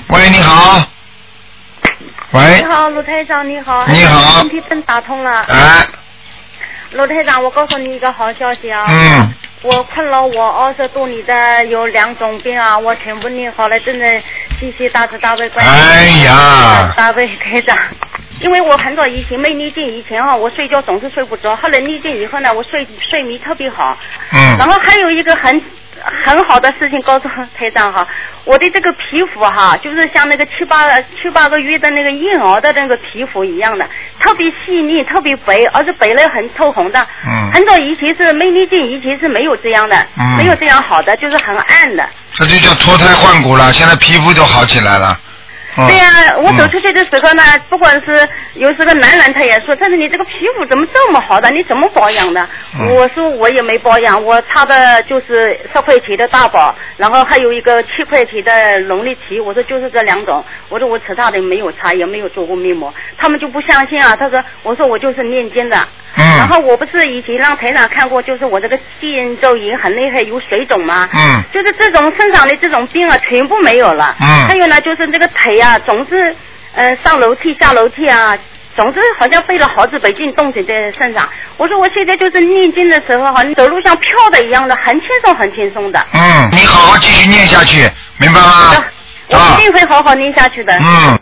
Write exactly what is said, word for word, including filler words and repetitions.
喂，你好。喂。 你好，卢台长，你好。 你好。 身体真打通了。 哎。 卢台长，我告诉你一个好消息啊。 嗯。 我困了我二十多年的有两种病啊，我全部念好了，真的谢谢大慈大悲观世音。 哎呀。 大悲台长。因为我很早以前没念经以前啊，我睡觉总是睡不着，后来念经以后呢，我睡睡眠特别好。 嗯。 然后还有一个很很好的事情告诉台长哈，我的这个皮肤哈，就是像那个七八七八个月的那个婴儿的那个皮肤一样的，特别细腻，特别白，而且白了很透红的。 嗯。 很早以前是没念经以前是没有这样的， 嗯、 没有这样好的，就是很暗的。 这就叫脱胎换骨了，现在皮肤都好起来了。 对呀、啊，我走出去的时候呢，嗯、不管是有时候男人他也说，但是你这个皮肤怎么这么好的？你怎么保养的？嗯、我说我也没保养，我擦的就是十块钱的大宝，然后还有一个七块钱的龙力奇。我说就是这两种，我说我其他的没有擦，也没有做过面膜，他们就不相信啊。他说，我说我就是念经的。 嗯。 然后我不是以前让台长看过，就是我这个肩周炎很厉害，有水肿吗？ 嗯。 就是这种身上的这种病啊，全部没有了。 嗯。 还有呢，就是这个腿啊，总是呃上楼梯下楼梯啊，总是好像背了好几百斤东西在身上。我说我现在就是念经的时候哈，走路像飘的一样的，很轻松很轻松的。 嗯，你好好继续念下去，明白吗？ 我一定会好好念下去的。 嗯。